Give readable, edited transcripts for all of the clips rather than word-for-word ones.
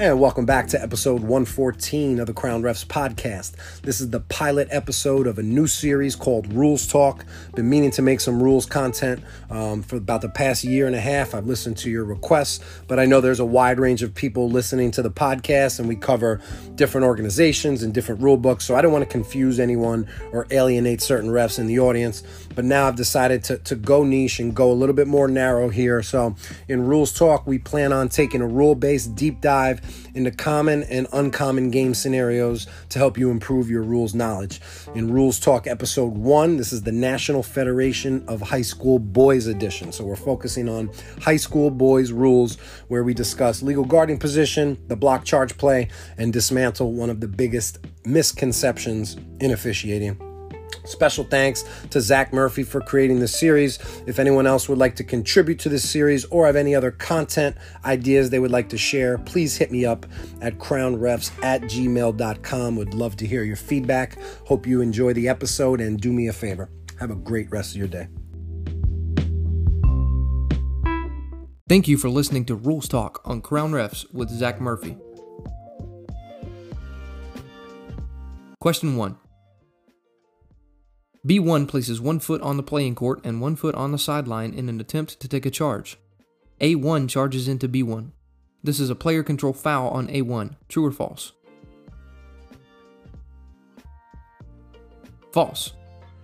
And welcome back to episode 114 of the Crown Refs podcast. This is the pilot episode of a new series called Rules Talk. Been meaning to make some rules content for about the past year and a half. I've listened to your requests, but I know there's a wide range of people listening to the podcast, and we cover different organizations and different rule books, so I don't want to confuse anyone or alienate certain refs in the audience. But now I've decided to go niche and go a little bit more narrow here. So in Rules Talk, we plan on taking a rule-based deep dive into common and uncommon game scenarios to help you improve your rules knowledge. In Rules Talk episode 1, this is the National Federation of High School Boys edition. So we're focusing on high school boys rules, where we discuss legal guarding position, the block charge play, and dismantle one of the biggest misconceptions in officiating. Special thanks to Zach Murphy for creating this series. If anyone else would like to contribute to this series or have any other content ideas they would like to share, please hit me up at crownrefs@gmail.com. Would love to hear your feedback. Hope you enjoy the episode, and do me a favor, have a great rest of your day. Thank you for listening to Rules Talk on Crown Refs with Zach Murphy. Question 1. B1 places 1 foot on the playing court and 1 foot on the sideline in an attempt to take a charge. A1 charges into B1. This is a player control foul on A1. True or false? False.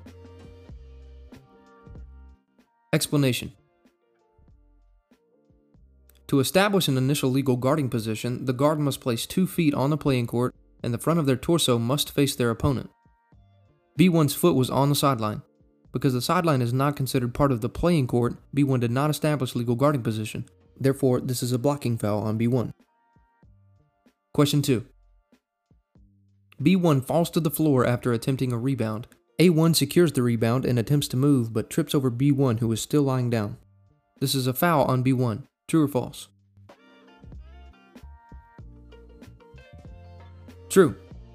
Explanation. To establish an initial legal guarding position, the guard must place 2 feet on the playing court and the front of their torso must face their opponent. B1's foot was on the sideline. Because the sideline is not considered part of the playing court, B1 did not establish legal guarding position. Therefore, this is a blocking foul on B1. Question 2. B1 falls to the floor after attempting a rebound. A1 secures the rebound and attempts to move, but trips over B1, who is still lying down. This is a foul on B1. True or false? True.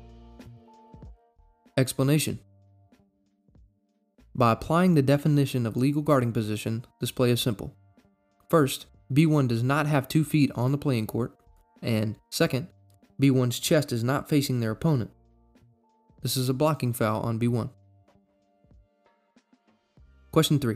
Explanation. By applying the definition of legal guarding position, this play is simple. First, B1 does not have 2 feet on the playing court, and second, B1's chest is not facing their opponent. This is a blocking foul on B1. Question 3.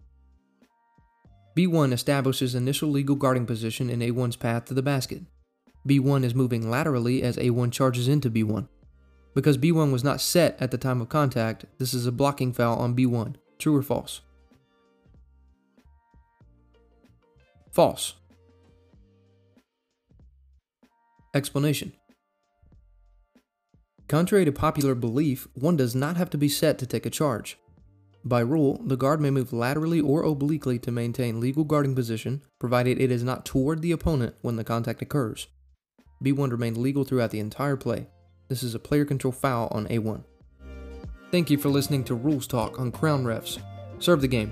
B1 establishes initial legal guarding position in A1's path to the basket. B1 is moving laterally as A1 charges into B1. Because B1 was not set at the time of contact, this is a blocking foul on B1. True or false? False. Explanation. Contrary to popular belief, one does not have to be set to take a charge. By rule, the guard may move laterally or obliquely to maintain legal guarding position, provided it is not toward the opponent when the contact occurs. B1 remained legal throughout the entire play. This is a player control foul on A1. Thank you for listening to Rules Talk on Crown Refs. Serve the game.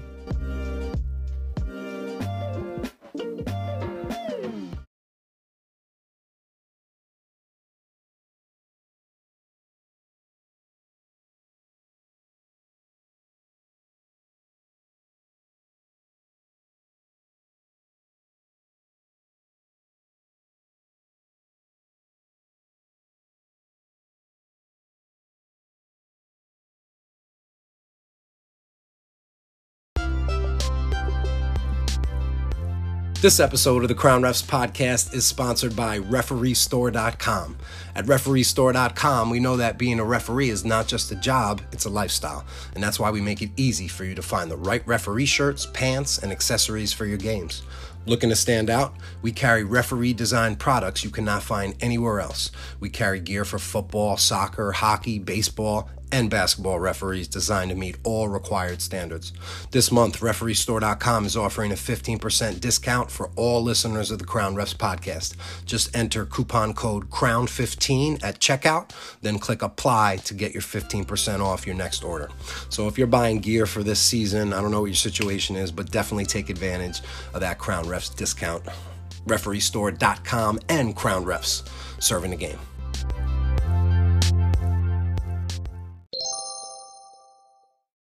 This episode of the Crown Refs podcast is sponsored by RefereeStore.com. At RefereeStore.com, we know that being a referee is not just a job, it's a lifestyle. And that's why we make it easy for you to find the right referee shirts, pants, and accessories for your games. Looking to stand out? We carry referee-designed products you cannot find anywhere else. We carry gear for football, soccer, hockey, baseball, and basketball referees designed to meet all required standards. This month, RefereeStore.com is offering a 15% discount for all listeners of the Crown Refs podcast. Just enter coupon code CROWN15 at checkout, then click apply to get your 15% off your next order. So if you're buying gear for this season, I don't know what your situation is, but definitely take advantage of that Crown Refs discount. RefereeStore.com and Crown Refs, serving the game.